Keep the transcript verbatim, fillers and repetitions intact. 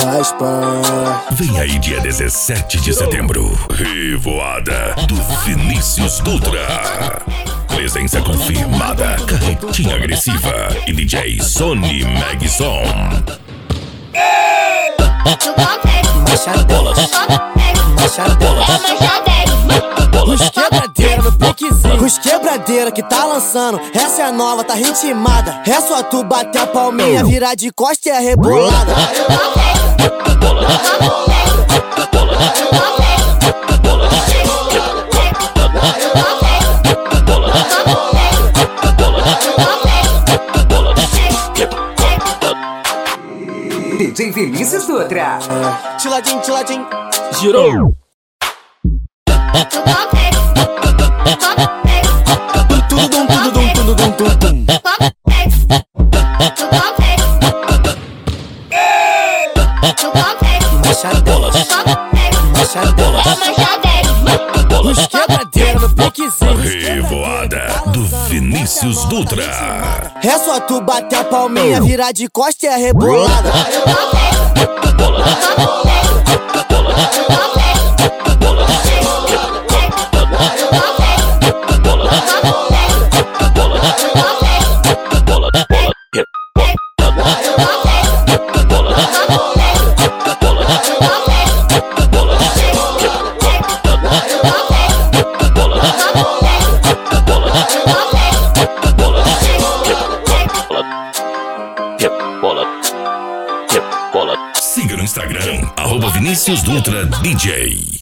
Raspa. Vem aí dia dezessete de setembro, Revoada do Vinícius Dutra. Presença confirmada, Carretinha Agressiva e D J Sony Magson. Machadelas, machadelas, os quebradeira no piquezinho. Os quebradeira que tá lançando, essa é a nova, tá ritmada. É só tu bater a palminha, virar de costa e é rebolada. D J Vinícius Dutra. Tiladinho, tiladinho. Girou. Tudo dum, tudo dum, tudo dum, tudo dum. Machadelas, machadelas, os quebradeira no piquezinho. Revoada do Vinícius Dutra. É só tu bater a palminha, virar de costa e é rebolada. Siga no Instagram, arroba Vinícius Dutra D J.